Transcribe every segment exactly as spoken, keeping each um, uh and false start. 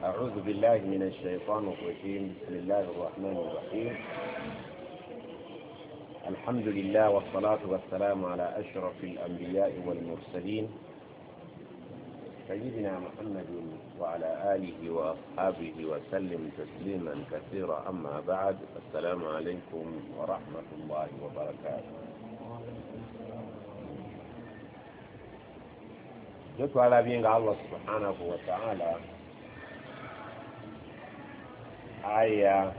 أعوذ بالله من الشيطان الرجيم. بسم الله الرحمن الرحيم. الحمد لله والصلاة والسلام على أشرف الأنبياء والمرسلين سيدنا محمد وعلى آله وأصحابه وسلم تسليما كثيرا. أما بعد، السلام عليكم ورحمة الله وبركاته. جئت على بين الله سبحانه وتعالى aya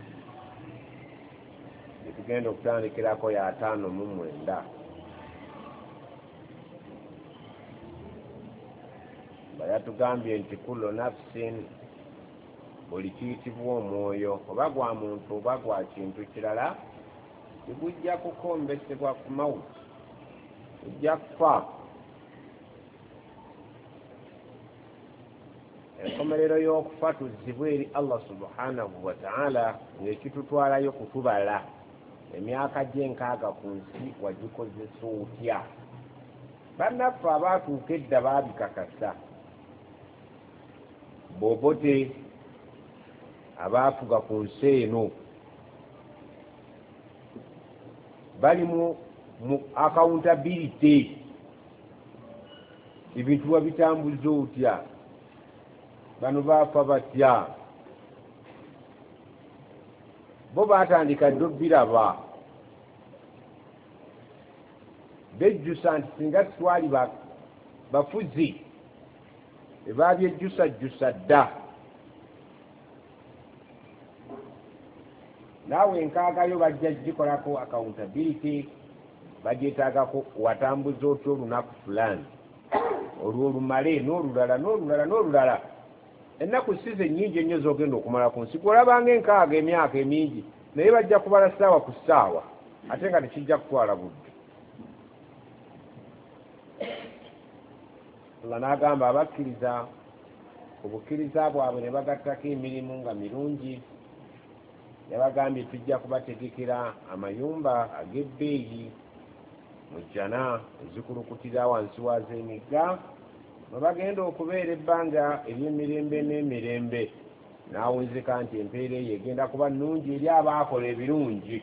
tugenda okutandikirako ya ataano mu mwenda. Bayatugambye nti kullu nafsin, buli kiyitibwa omwoyo oba gwa muntu oba gwa kintu kirala tegujja kukombesebwa ku mawuti, ujja kufa. Enkomerero y'okufa tuzzibwa eri Allah subhanahu wa ta'ala ng'ekitutwalayo kutubala emyaka gy'enkaaga ku nsi wagikozesa otya. Bannaffe abaatuuka edda baabikakasa. Bobote abaafuga ku nsi eno bali mu accountability, ebintu babitambuza otya, bano baafa batya. Bo baatandika ddo biraba, bejjusa nti singa twali bafuzi ebabyejjusajjusa dda. Naawe enkaagayo bajja gikolako accountability, bagyetaagako watambuza otya olunaku fulani, olwo olumale n'olulala n'olulala n'olulala. Ennaku size nnyingi ennyo z'ogenda okumala ku nsi, olabanga enkaaga emyaka emingi naye bajja kubala ssaawa ku ssaawa, ate nga tekijja kutwala budde. Allah n'agamba abakkiriza obukkiriza bwabwe ne bagattako emirimu nga mirungi. Yabagambye tujja kubategekera amayumba ag'ebbeeyi mu jjana ezikulukutira wansi waz'emigga, mwe bagenda okubeera ebbanga ery'emirembe n'emirembe. N'awunzika nti empeera eyo egenda kuba nnungi eri abaakola ebirungi.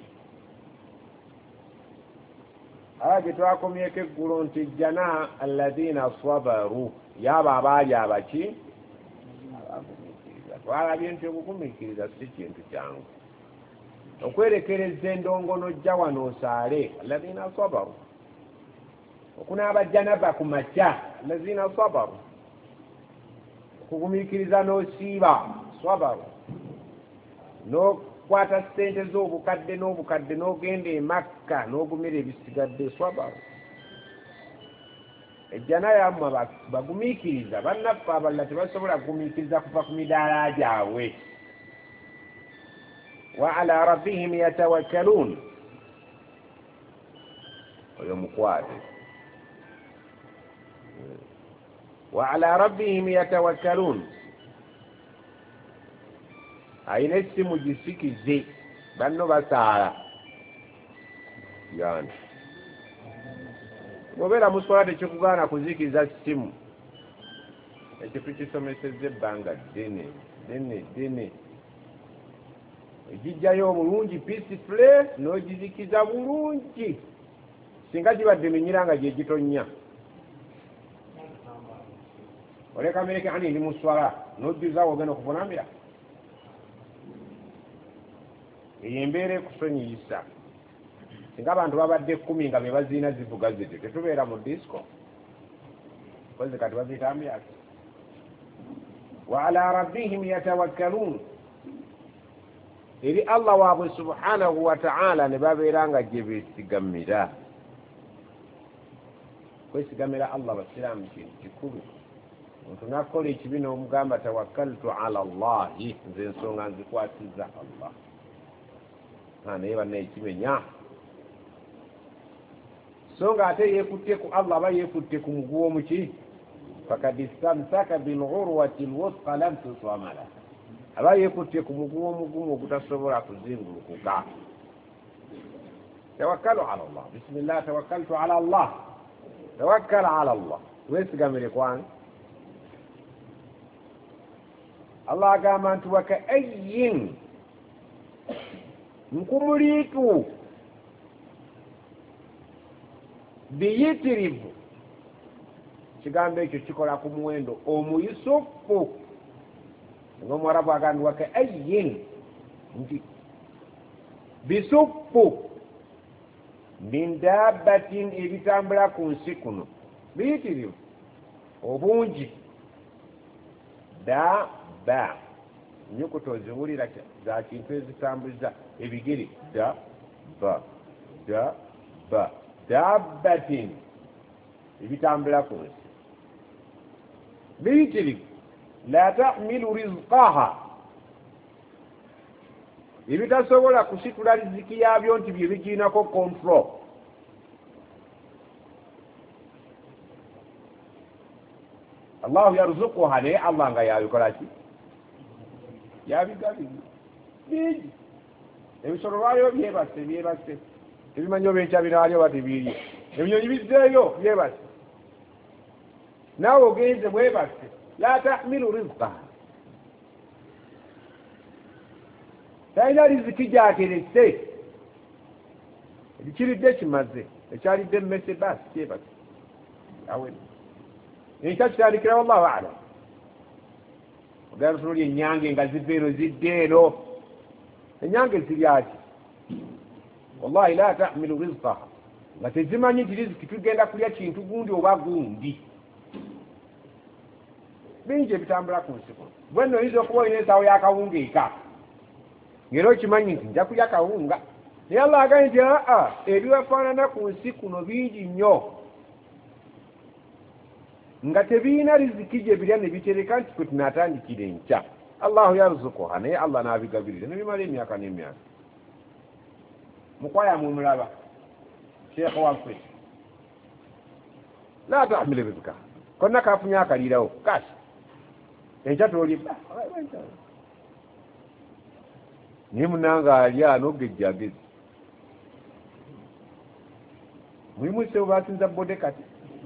Aba gye twakomyeko eggulo nti jjana alladhiina sabaru, yaabo abaali abaki abagumiikiriza. Twalabye nti obugumiikiriza si kintu kyangu. Okwerekereza endongo n'ojja wano osaale, alladhiina sabaru. Okunaaba janaba ku makya, alladhiina sabaru. Okugumiikiriza n'osiiba, sabaru. N'okwata ssente z'obukadde n'obukadde n'ogenda e Makka n'ogumira ebisigadde, sabaru. Ejjana yammwe bagumiikiriza. Bannaffe abalala tebasobola kugumiikiriza kuva ku midaala gyabwe. Wa ala rabbihim yatawakkaluun. Oyo mukwate. Wa ala rabbihim yatawakkaluun. Ayina essimu gisikize, banno basaala. Yani bw'obeera mu swala tekikugaana kuzikiriza ssimu. Ekyo tukisomesezza ebbanga ddene ddene ddene. Egijjayo obulungi peacefully n'ogizikiza bulungi. Singa gibadde minyira nga gye gitonnya. Oleka mereke hani ndi mu swala n'ojjuzaawo ogenda okuvunamira. Eyo embeera ekusonyiyisa. Singa abantu babadde kkumi nga be baziina zivuga ziti, tetubeera mu disco. Kozi kati baziyita ambyasi. Wa ala rabbihim yatawakkaluun. Eri Allah waabwe subhanahu wa ta'ala ne babeera nga gye beesigamira. Kwesigamira Allah basiraamu kintu kikulu. Omuntu n'akola ekibi n'omugamba tawakkaltu ala Allahi, nze ensonga nzikwasizza Allah. Naye banna ekimenya. So nga ate yeekutte ku Allah aba yeekutte ku muguwa omuki. Fakad istamsaka bil'urwati alwusqa lam tusama laha. Aba yeekutte ku muguwa omugumu ogutasobola kuzingulukuka. Tawakkalu ala Allah. Bismillah, tawakkaltu ala Allah. Tawakkal ala Allah. Weesigamire kwange. Allah agamba nti waka'ayyin nkumuliitu biyitirivu kigambo ekyo kikola ku muwendo omuyusufu ng'omwarabu agamba waka'ayyin nti bisufu min dabbatin ebitambula ku nsi kuno biyitirivu obungi dabba nyukuto oziwulira za kintu ezitambuza ebigere dabba dabba dabbatin ebitambula ku nsi biyitirivu la tahmilu rizqaha ebitasobola kusitula riziki yabyo nti bye bikiinako control Allahu yarzuquha naye Allah nga yabikola ki yabigabiri bingi ebisolo lwalyo byebase byebase ebimanyi obenkya binaalyo batibirye ebinyonyi bizzeeyo byebase naawe ogenze bwebase la tahmilu rizqaha talina riziki gyaterese ekiridde kimaze ekyalidde emmese baasi kyebase awene enkya kitandikira wallahu alam ogenda tunoolya ennyange nga ziva eno zidde eno ennyange ziryaki wallahi la tahmilu rizqaha nga tezimanyi nti riziki tugenda kulya kintu gundi oba gundi bingi ebitambula ku nsi kuno bwenno oyinza okuba olina ensawo y'akawunga eka ngera okimanyi nti nja kulya kawunga naye Allah agambye nti aa ebiwafaanana ku nsi kuno bingi nnyo nga tebiina riziki gye birya ne bitereka nti kwe tunaatandikira enkya Allahu yarzuquha naye Allah n'abigabirira ne bimala emyaka n'emyaka mukwaya mumulaba sheekha waffe la tahmil rizqaha konna kafunye akalirawo kasi enkya tolibba naye munanga alya n'ogejjagezi mulimu sebo basinza bode kati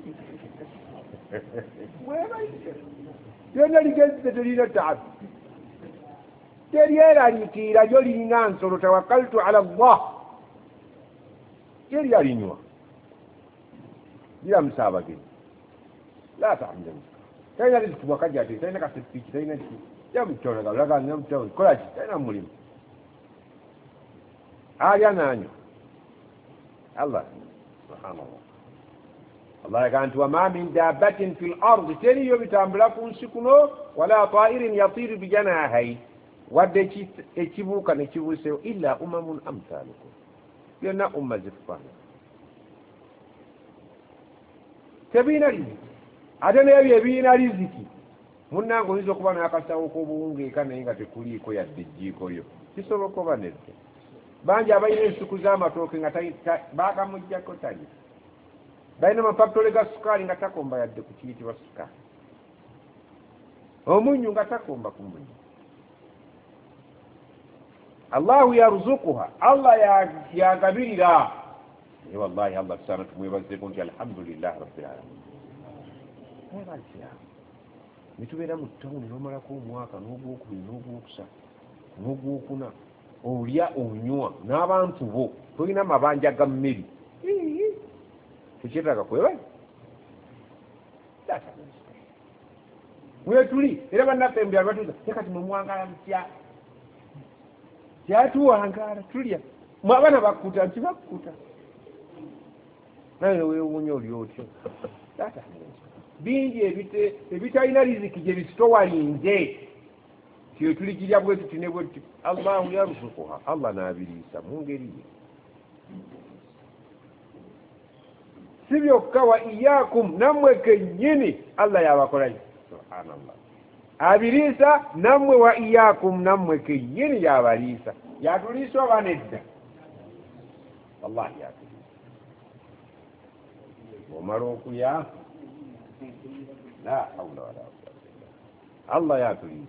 lyonna ligezze terina taabi teryeraliikirira lyo lirina nsolo tawakkaltu ala llah teryalinywa liramusa abagenyi la tahmil talina riziki bwakajjate talina kasepiki talina ki yamutonagaulagaamutao kolaki talina mulimu alya nanywa Allah subhanallah Allah yagaa nti wama min dabbatin fi lardi teriyo bitambula ku nsi kuno wala tairin yatiru bijanahayi wadde ekibuuka nekibuuseyo illa umamun amthalukum byonna umma zifaana tebiina riziki ate nebyo ebiina riziki munnange oyinza okuba n'akasawo k'obuwunga eka naye nga tekuliiko yadde ejjiikoyo kisoboka oba nedde bangi abalina ensuku z'amatooke nga bagamuggyako tali balina amafakitole ga sukaali nga takomba yadde ku kiyitibwa sukaali omunyu nga takomba ku munyu Allahu yarzuquha Allah yagabirira naye wallahi Allah tusaana tumwebazeko nti alhamdulillahi rabbil alamin mwebalira nitubeera mu ttawuni n'omalako omwaka n'ogwokubiri n'ogwokusatu n'ogwokuna olya onywa n'abantu bo tolina amabanja ga mmeri tekyetaaga kwebali mwetuli era bannaffe mbyalo batuuza tekati mumwangala mutya kyatuwangala tulya abaana bakkuta nti bakkuta naye newewuunya oli otyo bingi ebitalina riziki gye bisitowalinze tiyo tuligirya bwe tuti ne bwe tuti Allahu yarzuquha Allah n'abiriisa mu ngeri ye si byokka wa iyakum nammwe kennyini Allah yabakolaki subhanallah abiriisa nammwe wa iyakum nammwe kennyini yabaliisa yatuliisa oba nedda wallahi yatuliisa omala okuya la hawla wala quwwata Allah yatuliisa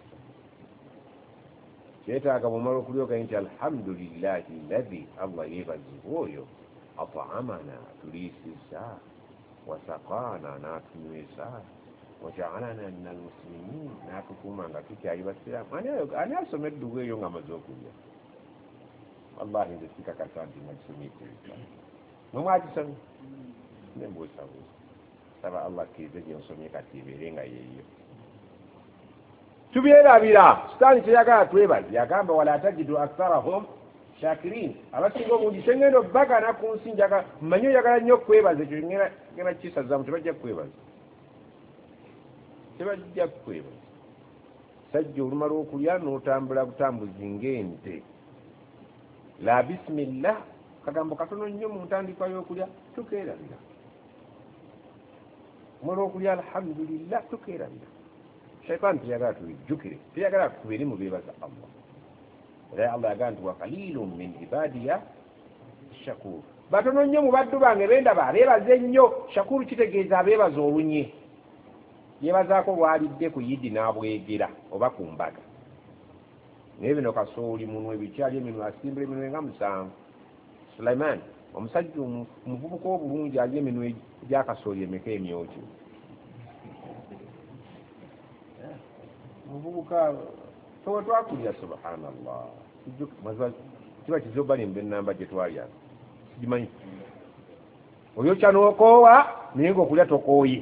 kyetaaga bwomala okulyoka nti alhamdulillahi alladhi Allah yeebazibwa oyo at'amana tuliisisa wasaqaana n'atunywesa waja'alana minal muslimin n'atukuuma nga tukyali basiraamu. Ani asoma eddugo eyo nga amaze okulya? Wallahi nze sikakasa nti nakisomeekiriza mwe mwagisomye nembuusabuusa. Saba Allah akkirize gye nsomye kati ebeere nga yeeyo. Tubyerabira sitaani teyagala twebaze, yagamba wala tajidu aktharahum shakirin. Abasinga obungi tengenda obbagana ku nsi njagala mmanyi oyagala nnyo okwebaza, ekyo ngenda kisazamu tebajja kukwebaza, tebajja kukwebaza. Sajja olumala okulya n'otambula butambuzi ng'ente. La bismillah kagambo katono nnyo mu ntandikwa y'okulya, tukeerabira. Omala okulya alhamdulillah tukeerabira. Shaitani teyagala tujjukire, teyagala tubeere mu beebaza Allah. Era Allah yagamba nti wa qalilun min ibadiya shakur. Batono nnyo mu baddu bange bendaba abeebaza ennyo. Shakuru kitegeeza abeebaza olunye, yeebazaako bw'alidde ku yidi n'abwegera oba ku mbaga. Naye bino kasooli munwe bikyali eminwe asimbula eminwe nga musanvu. Sulaiman omusajja omuvubuka obulungi alya eminwe gy'akasooli emeka emyoki. Muvubuka towe twakulya subhanallah. Kiba kizoba nimba ennamba gye twalya sigimanyi. Oyokya n'okoowa naye ng'okulya tokooye.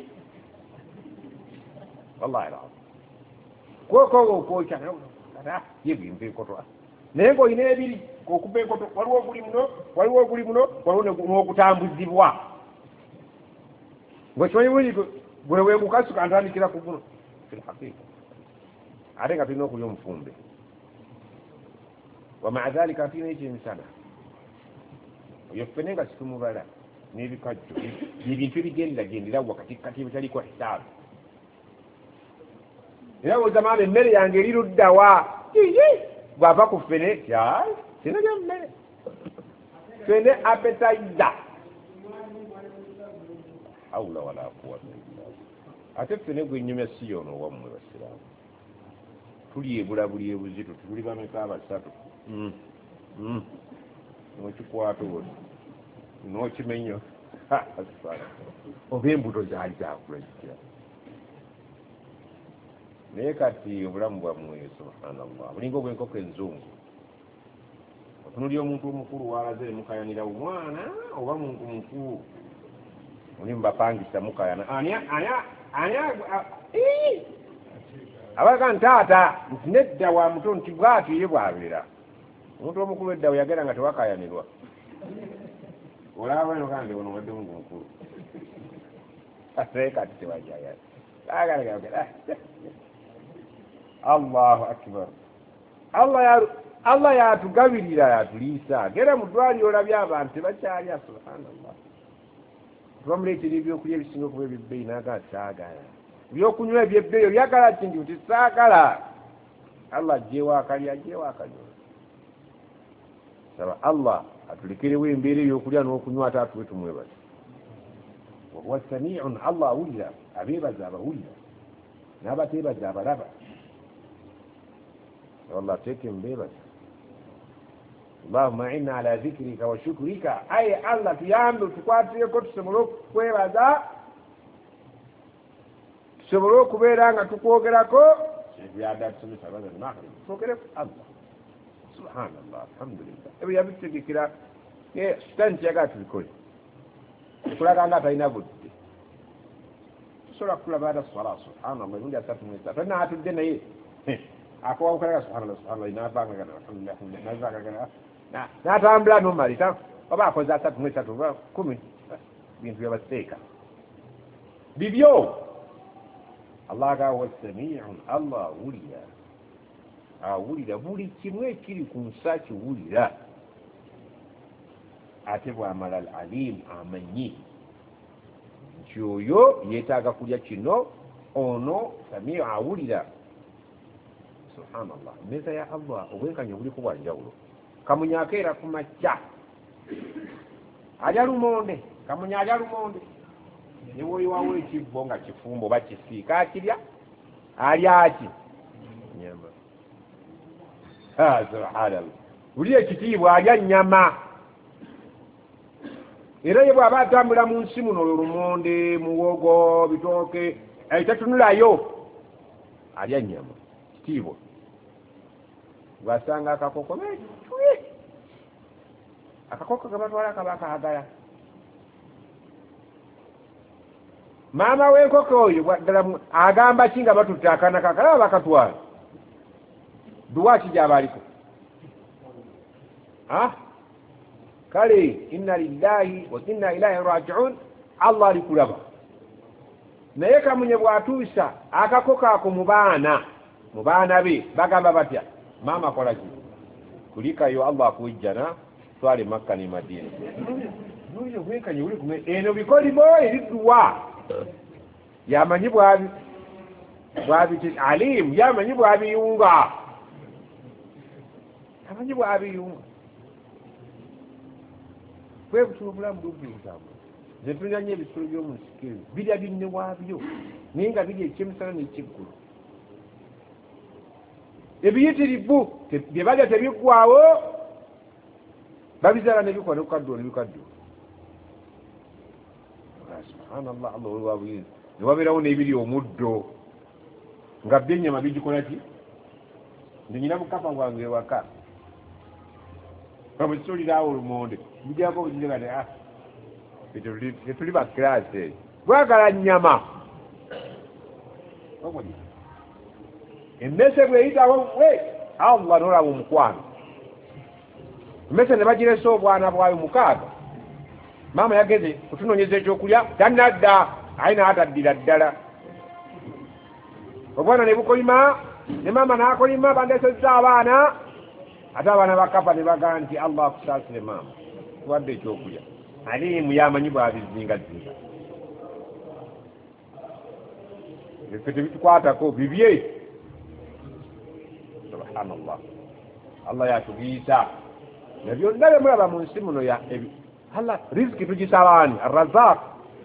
Wallahi la kwokoowa okwokya yebimba enkoto naye ng'olina ebiri okuba enkoto, waliwo oguli muno waliwo oguli muno waliwo n'okutambuzibwa ng'okimanyi bulungi gwe weegukasuka ntandikira ku guno filhaqiqa ate nga tulina okulya omufumbe. Wamaa dhalika tulina ekyemisana oyo ffene nga situmubala n'ebikajjo ebintu ebigendera gendera wakati kati ebitaliko hisaabu. Era bw'ozamaama emmere yange eri luddawa bw'ava ku ffene sina lya mmere ffene appetizer hawla wala quwwata illa billah. Ate ffene gwe nnyumya si yono owammwe basiraamu. Tuli ebulabuli ebuzito tuli bameka abasatu n'okikwata oti n'okimenyo oba embuto zaali zakula kitya. Naye kati obulamu bwammwe subhanallah bulinga obw'enkoko enzungu. Otunulya omuntu omukulu walaze mukayanira omwana oba muntu mukulu muli mubapangisa mukayana abaga ntaata nti nedda wa muto nti bwatyo ye bwabeera. Omuntu omukulu edda we yagenda nga tewakayanirwa. Olaba eno kandi ono wadde mungu mukulu naye kati tewajayana agalagala. Allahu akbar. Allah yatugabirira yatuliisa. Gera mu ddwaliro olabye abantu tebakyalya subhanallah. Twamuleetera ebyokulya ebisinga okuba ebyebbeeyi n'agala saagala. Ebyokunywa ebyebbeeyi byagala kindi nti saagala. Allah ajjeewo akalya ajjeewo akanywa. Saba Allah atulekerewo embeera ey'okulya n'okunywa ate atuwe tumwebaza. Wa sami'un, Allah awulira abeebaza abawulira n'abateebaza abalaba. والله تكن بيبس. اللهم إنا على ذكرك وشكرك أي الله تيامل تقاتل كنت سمروك كويبازا سمروك بيرانغا تقوكراكو سيادات سمي سبب المغرب فكرف الله سبحان الله الحمد لله. إبي يبتدي كده إيه ستنجا في الكل كل هذا تينا بود سورة كل بعد الصلاة سبحان الله يقول يا ساتر ميسا فإنها تدينا إيه ako ukara subhanallah subhanallah ina banga kana alhamdulillah na zaka kana na na tambula no mali ta baba ko za tatu mwezi tatu kumi bintu vya baseka bibyo. Allah ga wasami'un, Allah wulira awulira buli kimwe kiri ku nsaki wulira. Ate bw'amala al-alim amanyi nti oyo yeetaaga kulya kino ono sami'u awulira. Subhanallah. Meza ya Allah obwenkanya buli kubwa njawulo. Kamunya akeera ku majja alya lumonde, kamunya alya lumonde ne woyi wawe ekibbo nga kifumbo oba kisiika akirya alya ki nyama. Subhanallah. Buli ekitiibwa alya nnyama. Era ye bw'aba atambula mu nsi muno lumonde muwogo bitooke tatunulayo alya nnyama kitiibwa bwasanga akakoko akakoko kabatwala kaba kaagala maama w'enkoko oyo agamba ki nga batutte akaana kakalaba bakatwala duwa ki gyaba aliko kale inna lillahi wa inna ilaihi rajiun allah ali kulaba naye kamunye bwatuusa akakoko ako mu baana mu baana be bagamba batya maama kola ki kulikayo allah akuijjana twale makka ne madina nuyo bwenkanye uli kume eno bikolimo eridduwa yamanyi bwabi bwabi alim yamanyi bwabiyunga amanyi bwabiyunga kwebutula obulamu bwobuyinzamu zetulina nnyo ebisolo by'omu nsiko ebyo birya binne waabyo naye nga birya ekyemisana n'ekyeggulu ebiyitirivu bye balya tebiggwawo babizaala nebikola nekukadduo nebikadduo subhanallah allah wewabuyinza newabeerawo n'ebiri omuddo nga byennyama bigikola ki nze nyina bukapa bwange ewaka bwekisoliraawo olumonde bijako bugigati tetuli bakirasi bwagala nnyama emmese bweyitawo we allah nolaba omukwano emmese ne bagiresa obwana bwayo mukaaga maama yageze kutunonyeza ekyokulya tanadda aye naataddira ddala obwana ne bukolima ne maama n'akolima bandesezza abaana ate abaana bakapa ne bagamba nti allah akusaasire maama tuwadde ekyokulya alimu yamanyi bwabizingazinga efe tebitukwatako bibye subhanallah allah yatugiisa nebyonna byemulaba mu nsi muno ya allah riziki tugisabaani arrazaq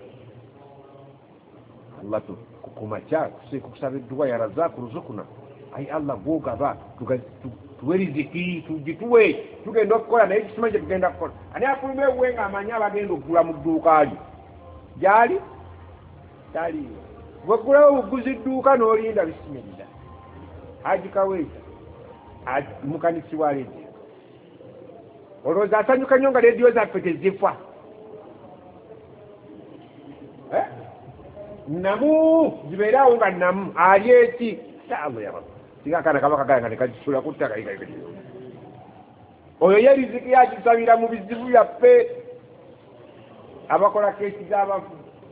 allah kumaca kusaba edduwa ya razaq ruzukuna ayi allah gwogaba tuwe riziki tugituwe tugenda okukola naye kisima kye tugenda kukola ani afuluma ewuwe nga amanyi abagenda okugula mu dduuka lyo gyali tali bwegulawo buguzi dduuka n'olinda bisimilira agikaweesa mukanisi wa leediyo olowooza asanyuka nnyo nga leediyo zaffe tezifa namu zibeerawo nga namu ali eki allah ya rabbi singa akaana kaba kagala nga nekakisula ku ttaka oyo ye riziki yagisabira mu bizibu byaffe abakola keesi z'abafu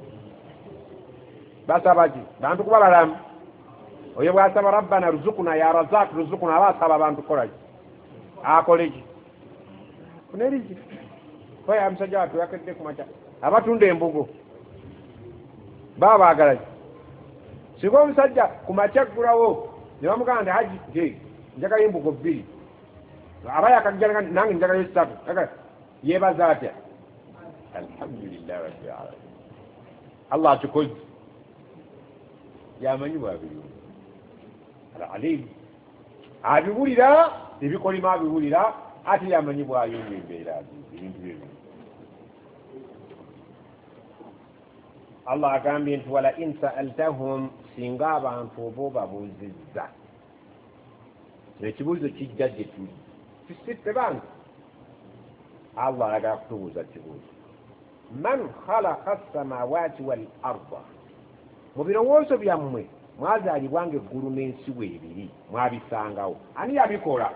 basaba ki bantu kuba balamu oyo bwasaba rabbana ruzukuna ya razak ruzukuna aba asaba abantu kukola ki akole ki fune riziki oyo amusajja wattu yakedde ku maca abatunda embugo baba baagala ki singa omusajja ku maca ggulawo ne bamugamba nti haji nti njagala embugo bbiri aba yakagala nange njagala esatu yeebaza atya alhamdulillah rabbil alamin allah akikoze yamanyi bwabiri alalim abiwulira ebikolima abiwulira ate yamanyi bwayonga embeera ebintu byebi allah agambye nti wala in sa'altahum singa abantu oba obabuuzizza ekibuuzo kijja gye tuli tusitte bantu allah ayagala kutubuuza kibuuzo man khalaqa as-samawati wal arda mu birowoozo byammwe mwazaalibwanga eggulu n'ensi weebiri mwabisangawo ani yabikola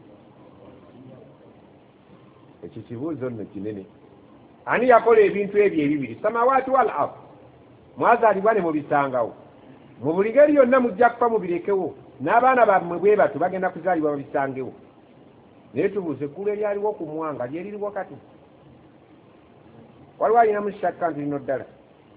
ekyo kibuuzo nno kinene ani yakola ebintu ebyo ebibiri samawati wal ard mwazaalibwa ne mubisangawo mu buli ngeri yonna mujja kufa mubirekewo n'abaana bammwe bwe batu bagenda kuzaalibwa babisangewo naye tubuuze eggulu eryaliwo ku mwanga lyeririwo kati waliwo alinamu shakka nti lino ddala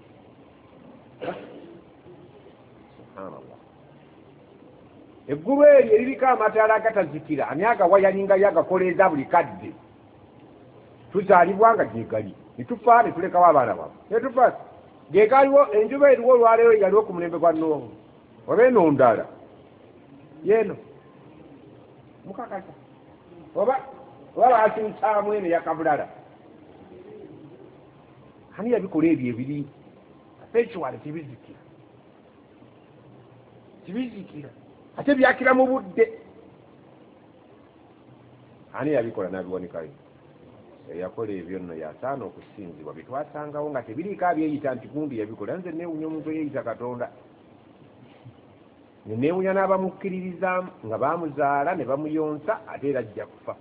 subhanallah eggulu eryo eririko amataala agatazikira ani agawayalingayo agakoleeza buli kadde tuzaalibwanga gyegali netufa netulekawo abaana bwabwe netufa gegaliwo enjuba eriwo olwaleero yaliwo ku mulembe gwa Nuuhu oba eno ndala yeno mukakasa oba oba bakinkyamu eno yakabulala ani yabikola ebyo ebiri ate ekiwale tebizikira tibizikira ate byakira mu budde. Ani yabikola n'abiwanikayo? Eyakola ebyo nno yasaana okusinzibwa. Bitwasangawo nga tebiriiko abyeyita nti gundi yabikola. Nze neewunya omuntu eyeyita Katonda, neewunya n'abamukkiririza nga baamuzaala ne bamuyonsa ate era ajja kufa.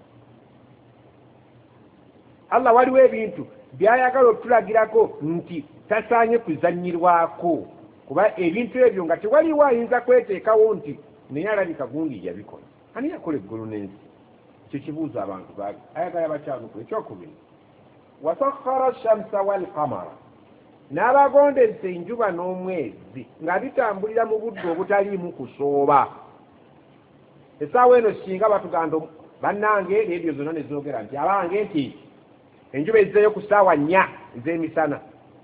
Allah waliwo ebintu byayagala okutulagirako nti tasaanye kuzannyirwako, kuba ebintu ebyo nga tewaliwo ayinza kweteekawo nti naye alabika gundi yabikola. Ani yakola eggulu n'ensi? Kyo kibuuzo abantu baage. Ayagala bakyanuku. Ekyokubiri, wasakhara shamsa wal qamara, n'abagondesa enjuba n'omwezi nga bitambulira mu budde obutaliimu kusooba. Essaawa eno singa batuganda bannange reediyo zonna ne zoogera nti abange nti enjuba ezzeeyo ku ssaawa nnya ez'emisana,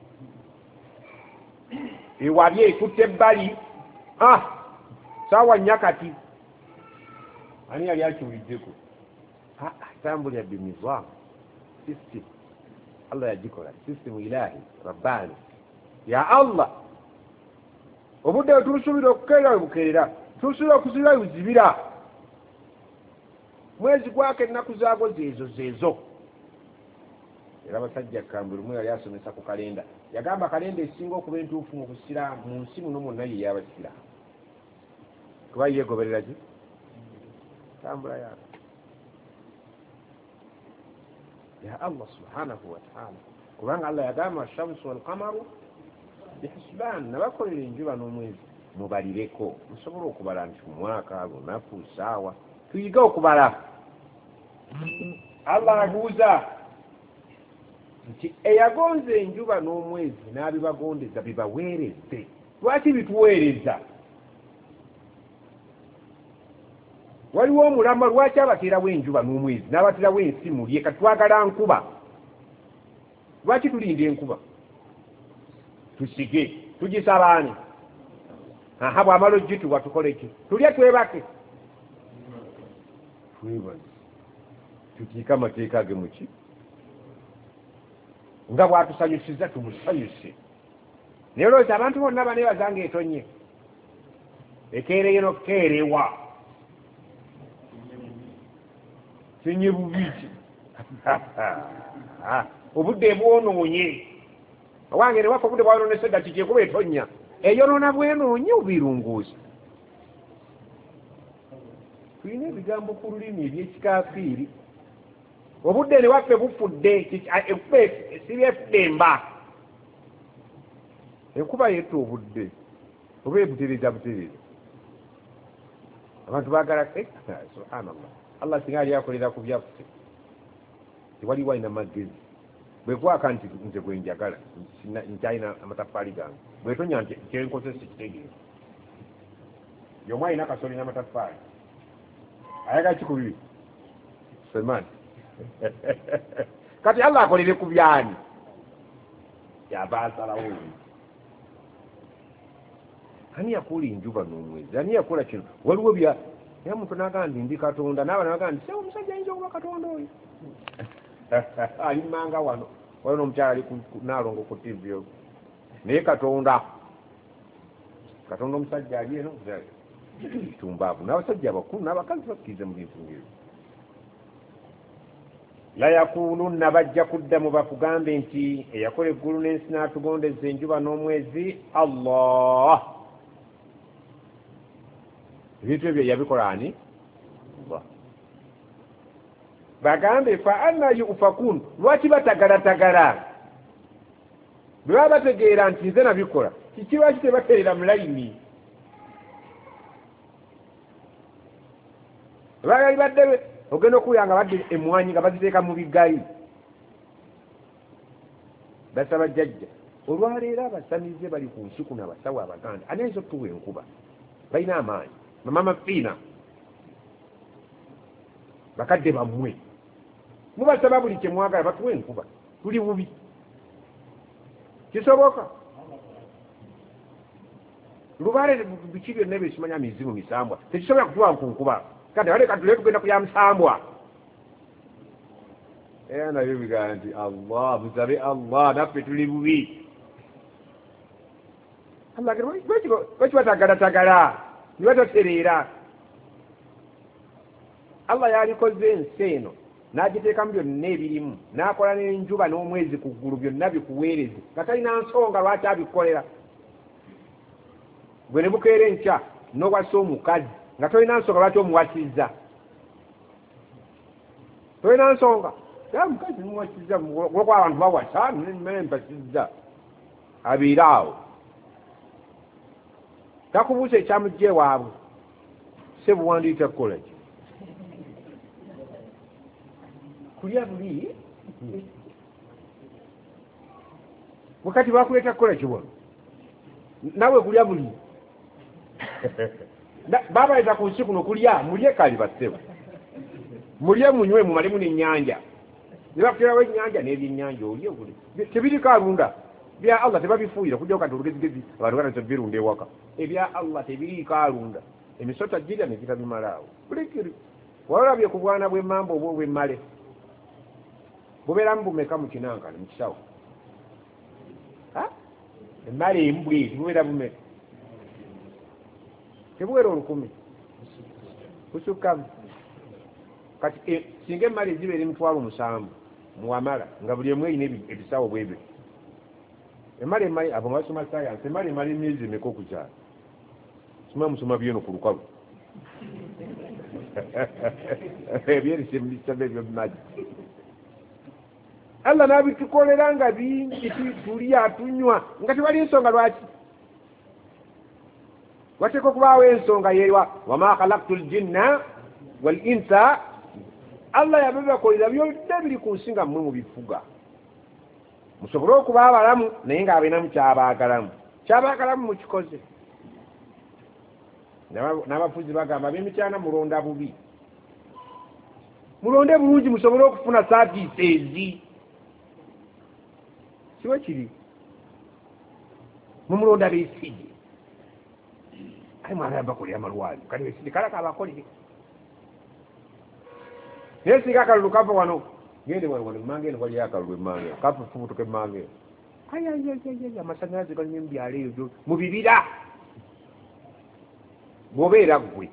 ewabye ekutte ebbali, ah ssaawa nnya kati. Ani yali akiwuliddeko? Tambulira bimizwamu system Allah yagikola, system ilahi rabbani ya Allah. Obudde tusuubira okukeera bukeera, tusuubira okuzibira buzibira. Mwezi gwako ennaku zaago zeezo zeezo. Era basajja kambwe lumu yali asomesa ku kalenda, yagamba kalenda esinga okuba entuufu mu busiraamu mu nsi muno mwonna ye y'abasiraamu, kuba yeegoberera ki tambula yaako ya Allah subhanahu wa ta'ala. Kubanga Allah yagamba ashamsu wal qamaru bihisban, nabakolera enjuba n'omwezi mubalireko, musobole okubala nti mu mwaka, lunaku, saawa, tuyige okubala. Allah abuuza nti eyagonza enjuba n'omwezi n'abibagondeza bibaweereze, lwaki bituweereza? Waliwo omulama, lwaki abateerawo enjuba n'omwezi n'abateerawo ensi mulye? Kati twagala nkuba, lwaki tulinda enkuba? Tusige tugisabaani. Aha, bw'amala ogituwa tukole ki? Tulye twebake, twebaze tukiike amateeka ge muki, nga bw'atusanyusiza tumusanyuse. Naye olowooza abantu bonna baneebaza ng'etonye, ekeereyo n'okukeerewa kinye bubiki obudde bwonoonye. Owange ne wafa obudde bwanoonese dda kiki kuba etonya eyonoona bwenoonye obirunguusa. Tulina ebigambo ku lulimi eby'ekikaafiiri. Obudde ne waffe bufudde, enkuba esiba efudde emba. Enkuba yetta obudde oba ebutereza butereza. Abantu baagala subhanallah. Allah singa ali akolera ku byaffe tewaliwo alina magezi. Bwekwaka nti nze gwe njagala nkyalina amataffaali gange, bwetonya nti kyenkozesa kitegeeza y'omu alina kasoli n'amataffaali ayagala ki ku bibi Sulaiman? Kati Allah akolere ku byani yaba asalawo. Ani yakola enjuba n'omwezi? Ani yakola kino? Waliwo bya naye omuntu n'agamba nti ndi Katonda, n'aba n'agamba nti seewo omusajja ayinza okuba Katonda oyo. Alimanga wano waliwo n'omukyala ali Naalongo ku tivi oyo, naye Katonda Katonda omusajja ali eno tumbaavu. N'abasajja abakulu n'abakazi bakkiriza mu bintu ng'ebyo. La yakulunna, bajja kuddamu bakugambe nti eyakola eggulu n'ensi n'atugondeza enjuba n'omwezi Allah. Ebintu ebyo yabikola ani? Allah. Bagambe fa anna yufakun, lwaki batagalatagala? Bwe baba bategeera nti nze nabikola, kiki lwaki tebateerera mu layini? Bagali badde ogenda okuya nga badde emwanyi nga baziteeka mu bigali. Basaba jjajja olwaleero abasamize bali ku nsi kuno, abasawo Abaganda ani ayinza okutuwa enkuba? Balina amaanyi, bamama fiina, bakadde bammwe mubasaba buli kye mwagala batuwe enkuba. Tuli bubi, kisoboka? Lubaale biki byonna ebisimanya mizimu misambwa tekisobola kutuwa ku nkuba. Kati waleka tule tugenda kuya musambwa. Era nabyo bigamba nti Allah, musabe Allah, naffe tuli bubi. Allah lwaki batagalatagala? nibatotereera. Allah yalikoze ensi eno n'agiteekamu byonna ebirimu n'akola n'enjuba n'omwezi ku ggulu byonna bikuweereze nga talina nsonga lwaki abikolera. gwe ne bukeera enkya n'owasa omukazi nga tolina nsonga lwaki omuwasizza. tolina nsonga era mukazi muwasizza olwokuba abantu bawasa mmere mpasizza abeera awo. takubuusa ekyamujja ewaabwe sebuwandiika kukola ki kulya buli wakati bakuleeta kukola ki wano nawe kulya buli babaleeta ku nsi kuno kulya mulye kali bassebo mulye munywe mumalemu n'ennyanja ne bakuterawo ennyanja n'ebyennyanja olye buli tebiriko alunda bya Allah tebabifuuyira kujja kati olugezigezi abantu bana tebirunda ewaka ebya Allah tebiriko alunda emisota girya ne gitabimalaawo bulikiri walabye ku bwana bw'emmamba oba obw'emmale bubeeramu bumeka mu kinankale mu kisawo emmale embwe eti bubeera bumeka tebuwera olukumi kusukkamu kati singa emmale ezibeera emitwalo musanvu muwamala nga buli emu erina ebisawo bwebyo emmale emmale abo basoma sayansi emmale emala emyezi emeka okukyala soma musoma byeno ku lukalu ebyerisembisaba ebyo bimaji Allah n'abitukolera nga bingi tulya tunywa nga tewali ensonga lwaki wateeka okubaawo ensonga yeewa wama khalaqtu ljinna wal insa Allah yabibakolera byonna biri ku nsi nga mmwe mubifuga musobole okuba abalamu naye ng'abeeramu kyabaagalamu kyabaagalamu mukikoze. n'abafuzi bagamba ab'emityana mulonda bubi mulonde bulungi musobole okufuna saaviisi ezi kiwe kiri mumulonda beesige ali mwana bakolera amalwali kali beesige kala kabakolere naye singa akalulu kava wano gende wano wano emange eno waliyo akalulu emange kafufubutuka emange eno ayayayaya amasanyalaze galimu emubyalo eyo mu bibira bw'obeera gwe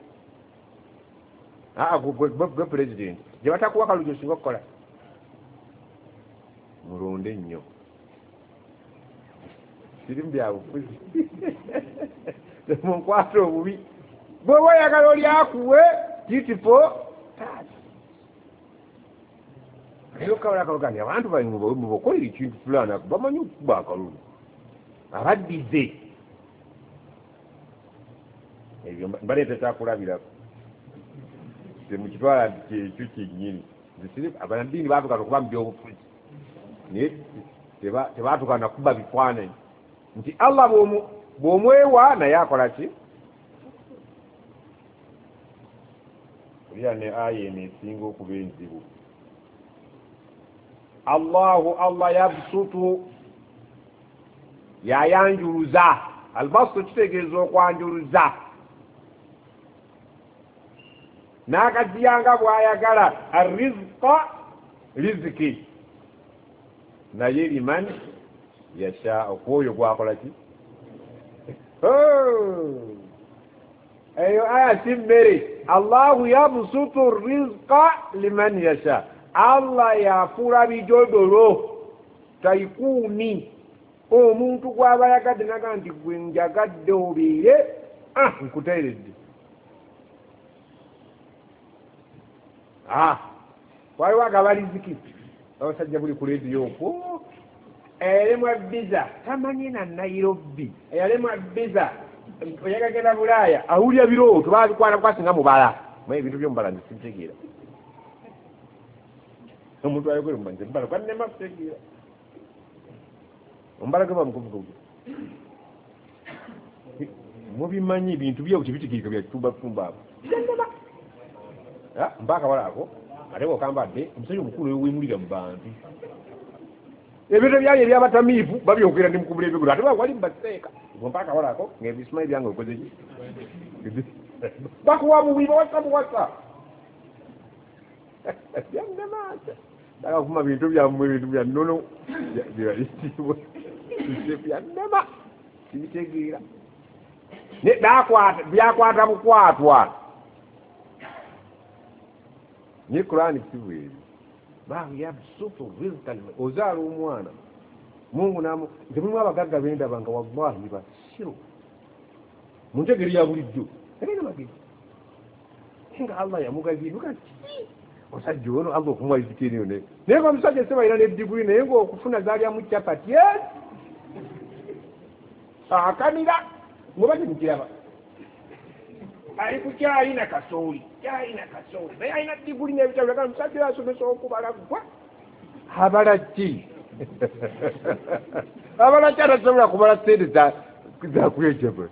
aa gwe pulezidenti gye batakuwa akalulu gyosinga okukola mulonde nnyo sirimu byabufuzi munkwata obubi bw'oba oyagala olyakuwe titifo naye okawala akalugani abantu bamubakolera ekintu fulani bamanyi okukuba akalulu abaddize ebyo mbaleeta kyakulabirako temukitwala nti kyekyo kyennyini abanaddiini baatukana okuba mu byobufuzi naye tebaatukana kuba bifaananyi nti Allah bw'omwewa naye akola ki olya ne aya eno esinga okuba enzibu Allahu Allah yabsutu yayanjuluza albasu kitegeeza okwanjuluza n'akagiyanga bw'ayagala arrizqa riziki naye liman yasha okwoyo gwakola ki eyo aya si mmere Allahu yabsutu rizqa liman yasha Allah yafuula bijodolo taikuuni omuntu gw'aba yagadde naga nti gwe njagadde obeere nkuteeredde waliwo agabaliziki abasajja buli ku lediyo okwo eyalemwa biza tamanyi na Nairobi eyalemwa biza oyagagenda Bulaaya awulya birooto babikwata kwasinga mubala mwe ebintu byomubala ntisibitegeera omuntu ayogere mubanje mbala kwanema kutegeera ombala gaba mukuvuga ogwo mubimanyi ebintu byawo kibitikirika byakitumbafumba abo mpaka walaako ate bwokambadde omusajja omukulu wemulira mu bantu ebintu byange ebyabatamiivu babyogera ndi mukubula ebigulu ate wali mubateeka mpaka walaako ngaebisimayi byange okoze ki bakuwa buwi bawasa buwasa byannemaasa daga kuma bintu byammwe bintu bya nnono byayitibwa byannema sibitegeera ne byakwata byakwata bukwatwa ni Qur'ani kiwe bahu yabsutu rizqan ozaala omwana Mungu namu ntimulimu abagagga benda banga wallahi basiru muntegeri ya bulijjo erina magezi nga Allah yamugaziruka osajja ono Allah okumwalizikira eyo naye naye nga omusajja seba ira n'eddiguli naye ng'okufuna zaalya mu capati akamira ngoba temukiraba ali ku kyalina kasooli kyalina kasooli naye alina diguli n'ebitabo laga omusajja asomesa okubala gwa abala ki abala ki atasobola kubala sente zakwejaba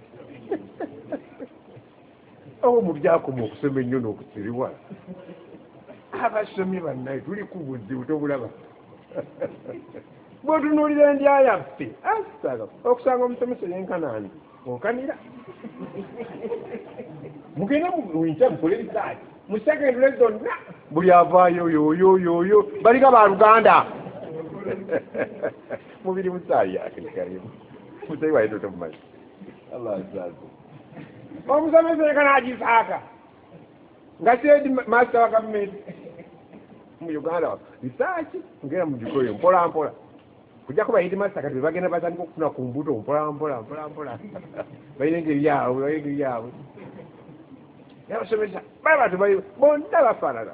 awo mubyakoma okusoma ennyo n'okusiriwa abasomi bannaye tuli ku buzibu tobulaba bw'otunuulira endya yaffe asaga okusanga omusomesa yenkanaani onkanira mugende muwinkya mukole risaati musekendule zonna buli avaayo yoyoyoyo balinga baluganda mubiri musaayi akekalimu musayi waye totomumanyi allah asaze omusomesa yenkanagisaaka nga sedi master wa gavumenti mu Uganda risaaki ngera mugikoyo mpola mpola kujja kuba yidi master kati bagenda batandika okufuna ku mbuto mpola mpola mpola mpola bayina engeri yaabwe bayina engeri yaabwe yabasomesa bali bantu bali bonna bafaanana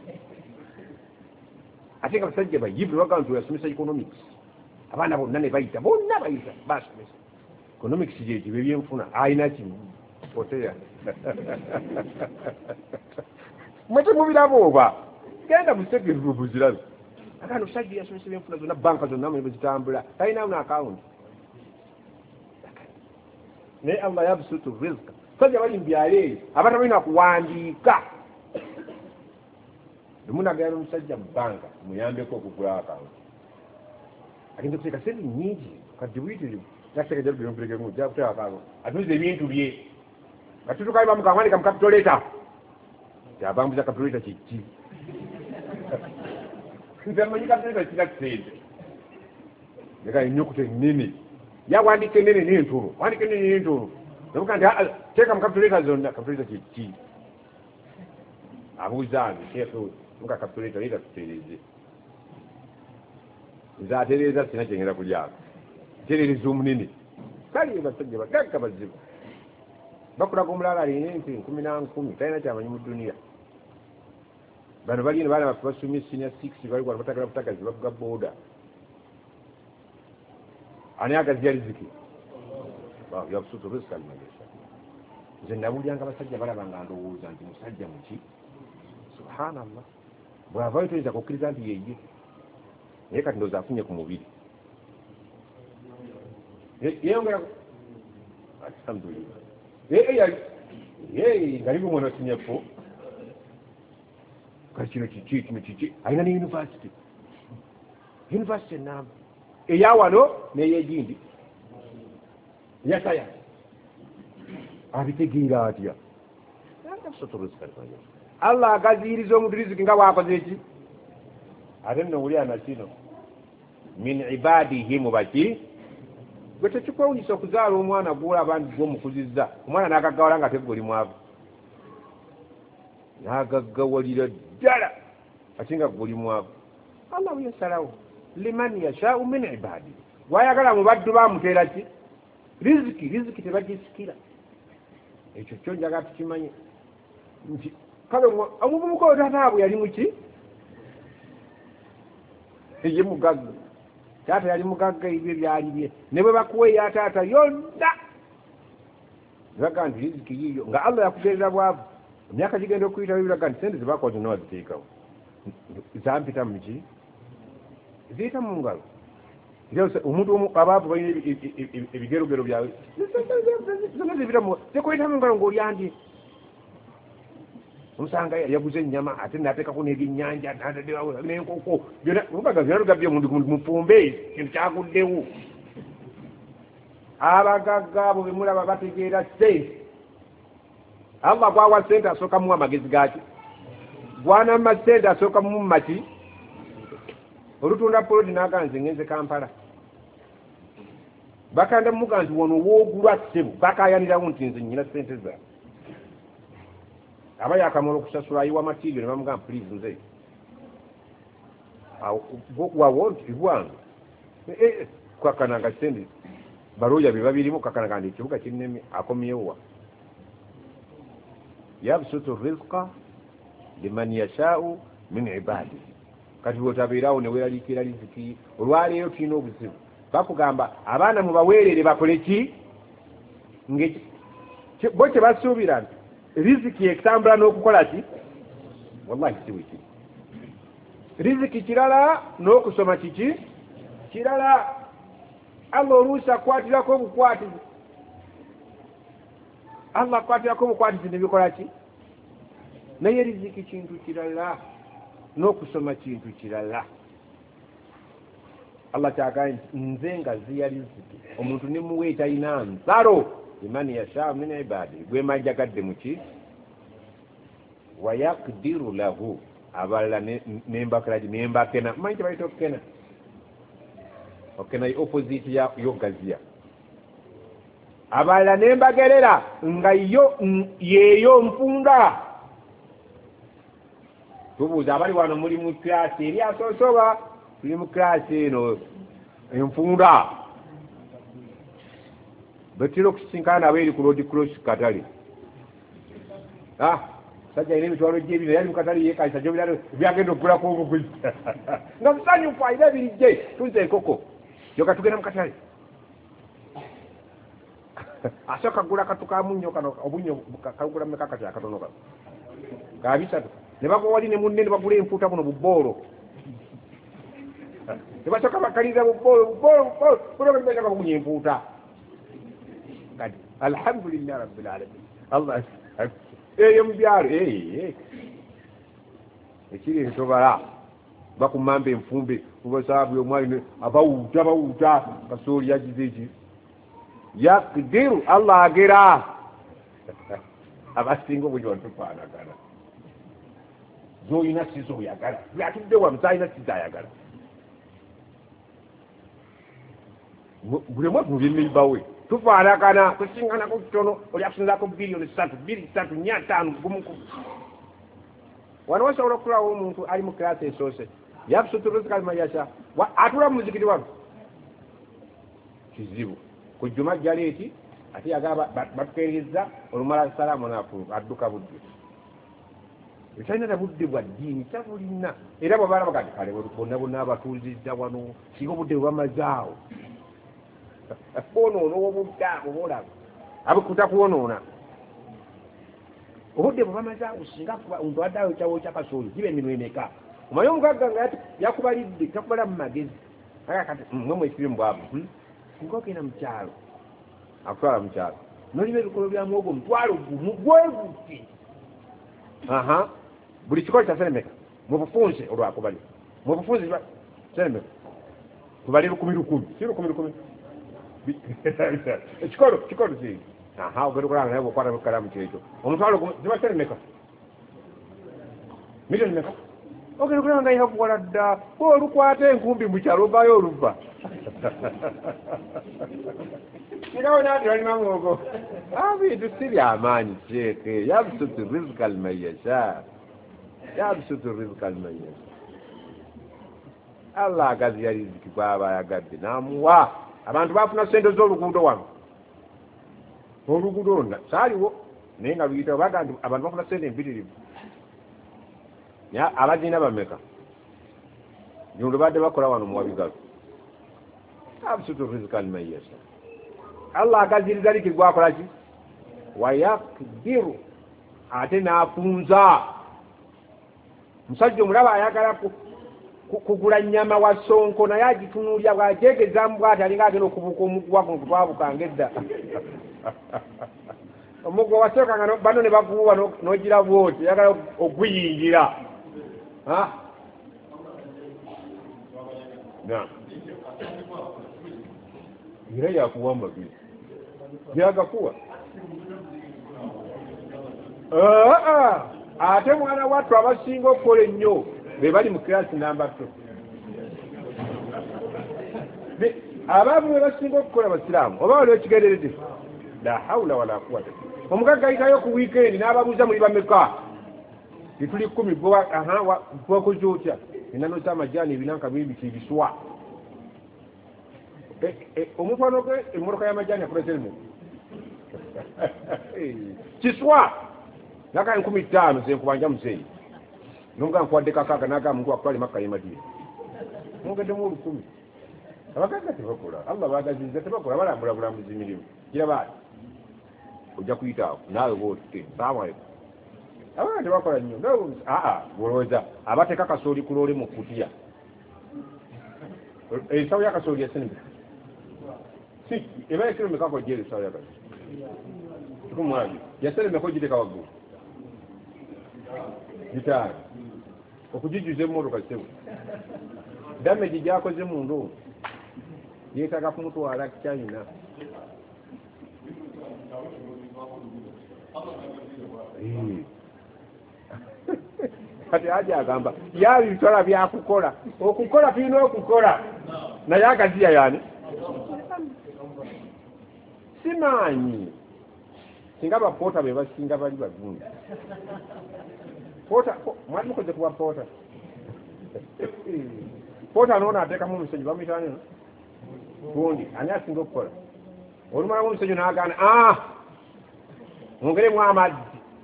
ate nga basajja bayivu bagaa nti oyasomesa economics abaana bonna ne bayita bonna bayita basomesa economics gyekiba ebyenfuna alina kimu oteya mwe temubiraba oba genda musekerera obuzirabe akano sajja yasomesa ebyenfuna zonna banka zonna mwe zitambula talinamu n'akawunti naye Allah yabsutu rizqa sajja bali mubyalo eyo abatabalina kuwandiika lumunagala n'omusajja mu banka muyambeko okugula akawunti agenda kuteeka sente nnyingi kadde buyitirivu nasekejalubirompulekemu ojja kuteeka akawunti atuuza ebintu bye nga tutukayo bamukamwandika mu kapitoleta kyabambuza kapitoleta kiki nze manyi kapitoleta kira sente eka ennyukuta ennene yawandika ennene n'entono wandika ennene n'entono namuga nti teeka mu kapitoleta zonna kapitoleta kiki abuuza nze sheekhe muka kapitoleta leeta tutereeze nze atereeza sina kyengenda kulyako ntereereza omunene kale basajja bagagga bazibu bakulaga omulala alina ente nkumi na nkumi talina kyamanyi mu duniya bano balina baana baffe basomye senior six bali wano batagala butagazi bavuga booda ani agazi ya riziki yabusutu rizika limagesha nze nabulyanga basajja balaba nga ndowooza nti musajja muki subhanallah bwavayo toyinza kukkiriza nti yeye naye kati ndowooza afunye ku mubiri yeyongera alhamdulillah ngalimu mwana osinyepo kati kino kiki kino kiki alina ne university university enamba eyawano neyegindi eya sayansi abitegeera atya Allah agaziiriza omuntu riziki nga bwakoze eki ate nno wuli ana kino min ibadihi mubaki gwe tekikwewunyisa okuzaala omwana gwolaba nti gwomukuzizza omwana n'agaggawala nga teguli mwavu n'agaggawalira ddala ate nga guli mwavu allahu yasalawo liman yashau min ibadihi gwayagala mu baddu bamuteera ki riziki riziki tebagisikira ekyo kyo njagala tukimanye nti kale omuvubuka oyo tataabwe yali muki ye mugagga taata yali mugagga ebyo byali bye ne bwe bakuwa eya taata yonna nebaga nti riziki yiyo nga Allah yakugerera bwavu emyaka gigenda okuyitawo ebiraga nti sente zebakola zonna waziteekawo zampita muki ziyita mu ngalo omuntu abaavu balina ebigerogero byawe zonna zibiramu zekuyita mu ngalo ng'olyandye omusanga yaguze ennyama ate nateekako n'ebyennyanja n'enkoko byonna byonalugabye omuntu mufumbe kintu kyaguddewo abagagga abo bemulaba bategeera sente Allah gwawa sente asooka muwa amagezi gaki gwanamma sente asooka mumaki olutunda polodi naganze ngenze Kampala bakanda muga nti wono woogulwa ssebo bakayanirawo nti nze nnyina ssente zange aba yakamala okusasula ayiwa matirio ne bamugamba please nze wawo nti bwange kwakananga sente baroya bye babirimu kakananga ndi ekibuga kinene akomyewa yabsutu rizqa liman yashau min ibadi kati wotabeerawo ne weeralikira riziki olwaleero tulina obuzibu bakugamba abaana mubaweerere bakole ki bo kye basuubira nti riziki ekitambula n'okukola ki wallahi siwe kiri riziki kirala n'okusoma kiki kirala allah oluusi akwatirako obukwatizi allah akwatirako obukwatizi nebikola ki naye riziki kintu kirala n'okusoma kintu kirala allah kyagambye nze ngaziya riziki omuntu nemuwe talina nsalo imani yashaa min ibadi gwe majagadde muki wayakdiru lahu abalala nembakiraji nembakena manyi kyebayita okukena okena opposite yogaziya abalala nembagerera nga yo yeyo nfunda tubuuza abali wano muli mu kirasi eri asoosoba tuli mu kirasi eno enfunda betira okusinkana nabo eri ku road cross katale sajja ine emitwalo gyebiri yali mukatale yekalisa gyo byagenda okugulako obuguzi nga musanyufu ayina ebirijje tunze enkoko yoka tugenda mukatale asooka kagula katu kamunyo kano obunyo kagula mekakati akatono kano kabisatu ne bagwali ne munne ne bagula enfuuta kuno buboolo ne basooka bakaliza buboolo buboolo buboolo kunoka nibetaka bakunya enfuuta kati alhamdulillah rabbil alamin allah eyo mubyalo ekiri ensobala bakumamba enfumbe kubasaabwe omwali abawuuta abawuuta kasooli yagize eki yakdiru allah agera abasinga obuli bantufaanagana zoyina sizo oyagala byatudde wano zalina sizayagala buli mwezi mubyemeibawe tufaanagana tusinganako kitono oli akusinzako biliyoni satu biri satu nya tano gumuku wano wasobola okutulawo omuntu ali mu kirasi esoose yabsutu rizqa liman yasha atula mu muzikiti wano kizibu ku juma jaleeti ate yagaba batukeereza olumala salaamu naafu adduka budde ekyalina na budde bwa ddiini tabulina era bwebaala bagati kale bonna bonna abatuuzizza wano singa obudde bwebamazaawo bwonoona obuddaabo bolaba abikuta kuwonoona obudde bwebamazaawo singa omuntu addaawo ekyawo kyakasooli kiba eminwe emeka omanyi omugagga nga yakubalidde takubala mu magezi akakati mwe mwesibye mu bwavu singa ogenda mu kyalo akutwala mu kyalo noliba ebikolo bya muwogo omutwalo gumu gweguti aha buli kikolo kya seremeka mu bufunze olwakubali mu bufunze seremeka tubali lukumi lukumi si lukumi lukumi ekikolo kikolo ki aha ogenda okulanga naye bwokwata bukalamu kyekyo omutwalo ziba seremeka miliyoni meka ogenda okulanga yakukola dda olukwata enkumbi mu kyalo ovaayo oluva kirawo nati balina muwogo abintu si byamaanyi sheeke yabsutu rizqa liman yasha yabsutu rizqa liman yasha allah agaziya riziki kwaba ayagadde namuwa abantu bafuna sente z'oluguudo wano oluguudo lonna saaliwo naye nga luyita baga nti abantu bafuna sente empitirivu abagina bameka nyundo badde bakola wano muwabigalo absutu rizqa liman yasha allah agaziriza liki gwakola ki wayakdiru ate n'afunza musajja omulaba ayagala kugula nnyama wa sonko naye agitunuulya bw'ajegezamu bw'ati alinga agenda okubuuka omuguwa guno kutwabukanga edda omuguwa wasookanga bano ne baguwa n'ogira bwoti yagala oguyingira era yakuwamba bye byagakuwa ate mwana wattu abasinga okukola ennyo be bali mu kirasi namba two abavu basinga okukola abasiraamu oba waliwo kigenderedde la hawla wala quwwata omugagga ayitayo ku weekend n'ababuuza muli bameka tituli kkumi gwakoze otya enano z'amajaani ebinanka bibiki ebiswa omufano gwe emmotoka y'amajaani akoleseremu kiswa naka enkumi ttaano zenkubanja muzeeyi nomugamba nkuwadde kakaaga nagamba muntu akutwale makka y'emadiina mwongeddemu olukumi abagagga tebakola allah bagaziza tebakola balambula bulambuzi mirimu kirabaali ojja kuyitaawo naawe bote salamualaikum abagagga tebakola nnyo aa bolowooza abateeka kasooli kuloole mu kutiya ensawo yakasooli yasenebe si eba yasiro mekako jeri ensawo yakasooli tukumwabi yasene meko giteka waggulu gitaano okujijuza emmotoka kisebo damage gyakoze mundu yeetaaga kumutwala China kati aja agamba yabi bitwala byakukola okukola tulina okukola naye agaziya yani simanyi singa bapoota be basinga bali bazungu poota mwali mukoze kuba poota poota noona ateekamu omusenyu bamuyitane gundi ani asinga okukola olumalamu omusenyu n'agaana a mwongeremu amazzi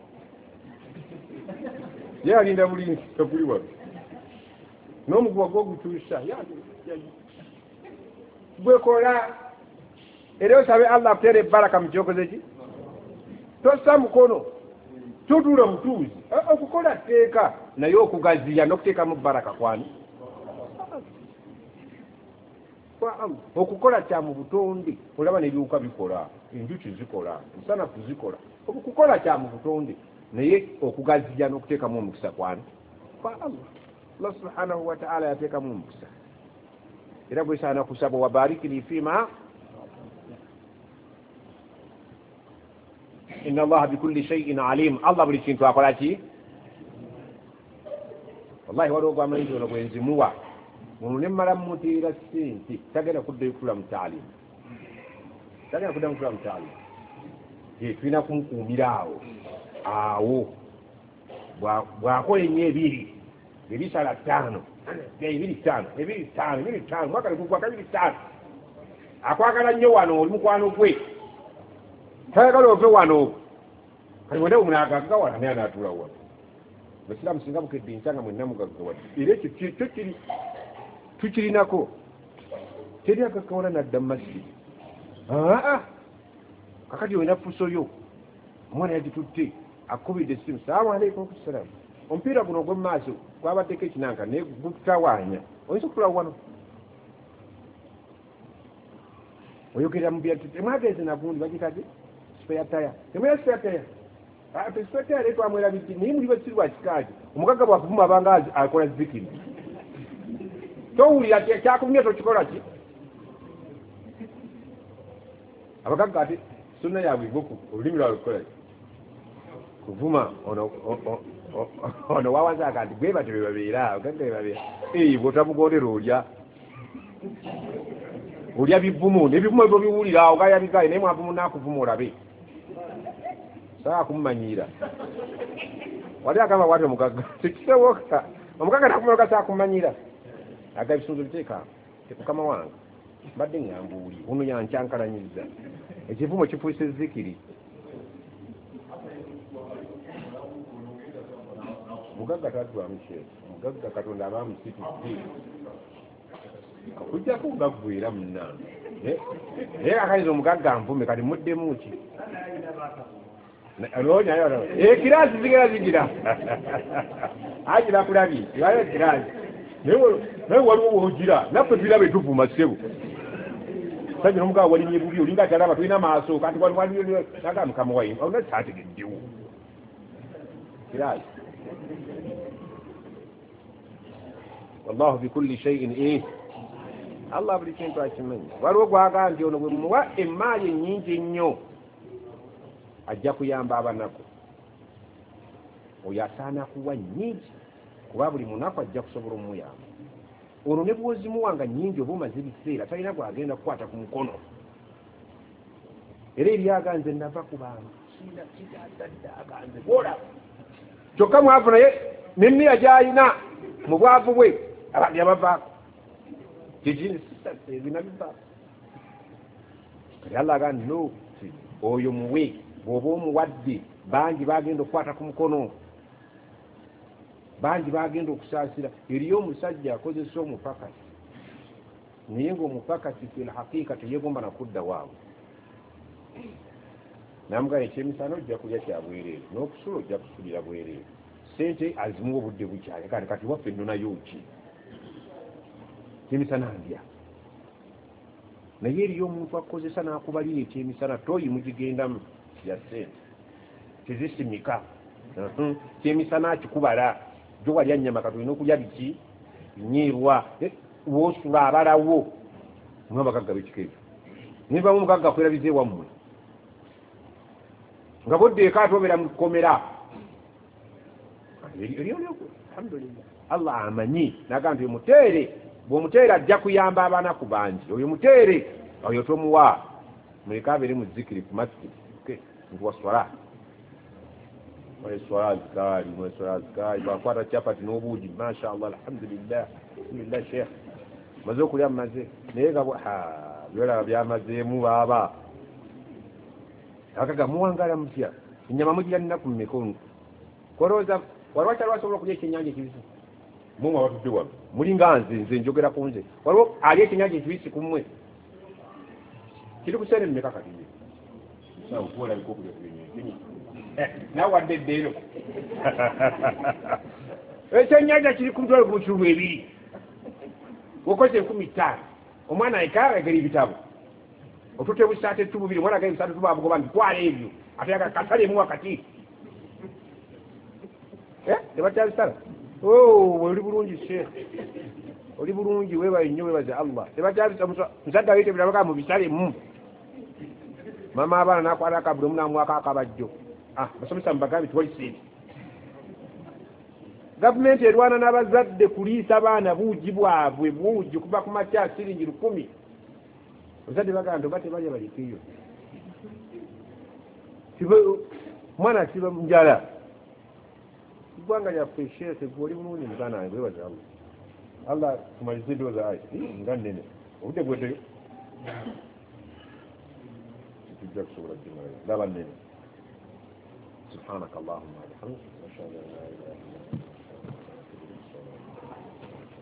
ye alinda bulinzi okuli wano n'omuguwa gw'ogutuusa gwekola era osabe allah akuteera ebbaraka mu kyokoze ki tossa mukono totuula mutuuzi okukola tteeka naye okugaziya n'okuteekamu baraka kwani okukola kya mu butonde olaba n'ebiwuka bikola enjuki zikola ensanafu zikola okukola kya mu butonde naye okugaziya n'okuteekamu omukisa kwani kwa allah allah subhanahu wa ta'ala yateekamu omukisa era bwesaana kusaba wabarikini fima inna allaha bikulli shay'in alim allah buli kintu akola ki wallahi waliwo gwamanyi ono bwenzimuwa ono nemmala mutiira sente tagenda kuddayo kutula mu taalimu tagenda kuddayo kutula mu taalimu ye tulina kumukuumira awo awo bwakola ennyo ebiri ebisala ttaano ebiri ttaano ebiri ttaano ebiri ttaano mwaka ligugwaka ebiri ttaano akwagala nnyo wano oli mukwano gwe tayagala ove wano kali wende omunagagga wano naye anaatula wano basiraamu singa bukedde nsanga mwenna mugagga wano era ekyo kiri tukirinako teri agaggawala nadda mu masjidi aa kakati olina fusoyo omwana yagitutte akubidde essimu salaamu aleikum kusalaamu omupiira guno ogw'omu maaso gwabaddeko ekinanka naye gutawaanya oyinza okutula wano oyogerera mu byatu temwagenze nagundi bagitadde spare tire temwera spare tire ate spare tire leero twamwera biti naye muli basiri bwa kikaaki omugagga bwakuvuma abanga akola zikiri towulira kyakuvumya tokikola ki abagagga ate sonna yabwe igwoku olulimi lwabwe kukola ki kuvuma ono ono wawazaaka nti gwe bate bebabeera ogagga bebabeera eyi bwotamugondera olya olya bivumu nebivumu ebyo biwulira ogayabigaye naye mwavumu nakuvuma olabe saa kumumanyiira wali agamba wati omugagga tekisoboka omugagga nakumaloka saa kumumanyiira aga ebisunzo biteeka tekukama wange mbadde ngambuuli uno yankyankalanyiza ekivumu kifuise zikiri mugagga tatwamu kyeso omugagga katonda abamusitudde kujjako ngaggwera munnange naye akayinza omugagga nvume kati muddemu ki ekiraasi zigera zigira agira kulabye ibayo ekiraasi naye waliwo wogira naffe tulina betuvuma ssebo sajja nomugaga walinye bubi olinga atalaba tulina maaso kanti waliwaga mukama wayi olina kyategeddewo kiraasi wallahu bikulli shay'in eh allah buli kintu akimanyi waliwo gwaga nti ono bwe muwa emaali ennyingi ennyo ajja kuyamba abanaku oyo asaana kuwa nnyingi kuba buli munaku ajja kusobola omuyamba ono ne bwozimuwanga nyingi oba omaze ebiseera talina gwagenda kukwata ku mukono era eryaganze nava ku bantu kiina kitazadde aganze bola kyokka mwavu naye nemiya gyayina mu bwavu bwe abantu yabavaako kyekinabivaa kati allah agandi no oyo muwe bw'oba omuwadde bangi bagenda okukwata ku mukono bangi bagenda okusaasira eriyo omusajja akozesa omupakasi naye ngaomupakasi filhaqiqa teyegomba nakudda waabwe namugana ekyemisana ojja kulya kyabwereere n'okusula ojja kusulira bwereere sente azimuwa obudde bukyali kati kati waffe nnonayo ki ekyemisana ndya naye eriyo omuntu akozesa n'akubalira ekyemisana toyi mugigendamu ya sente tezisimika ekyemisana akikubala jo walya nnyama kati olina okulya biki nyiirwa woosula abalawo mwe abagagga b'ekiko ebyo nibamu omugagga kwerabiza ewammwe nga boddeeko ate obeera mu kkomera alhamdulillah allah amanyi nagamba nti omuteere bw'omuteere ajja kuyamba abanaku bangi oyo muteere oyo tomuwa muleka abeere mu zikiri ku masjid nti waswala mweswala azikari mweswala azikari bakwata capati n'obuugi mashallah alhamdulillah alhamdulillah sheikh maze okulya mumaze naye nga byolaba byamazeemu baaba akaga muwangala mutya ennyama mugirya nnaku mmeka kolowooza waliwo kyali wasobola okulya ekyenyanja ekibisi mumwe abatudde wano mulinga nze nze njogera ku nze waliwo ali ekyenyanja ekibisi ku mmwe kiri ku sente mmeka kati olabika okulya kubenyenyi nawe wadde eddeero ekyenyanja kiri ku mutwalo gukirubu ebiri okoze enkumi ttaano omwana ayekaagera ebitabo otute busaate tububiri omwana agera ebisaate tubabugoba nti twala ebyo ate kasalemu wakati tebakyabisala oli bulungi sheekh oli bulungi webaye nnyo webaze allah tebakyabisa musadde awite birabaga mu bisalemu mama abaana nakwata akabuli omu namwaka akabajjo basomesa mubagambi tiwali sente gavumenti erwana n'abazadde kuliisa abaana buugi bwabwe buugi kuva ku makya siringi lukumi bazadde bagamba oba tebalya balikeyo mwana siba njala igwanga lyaffe sheekhe gwoli bulungi muganda wange webaza allah allah tumalize endowooza ayi nga nnene obudde bweddeyo tujja kusobola ddimalayo ndaba nnene subhanaka allahumma wabihamdika ashhadu an la ilaha illa anta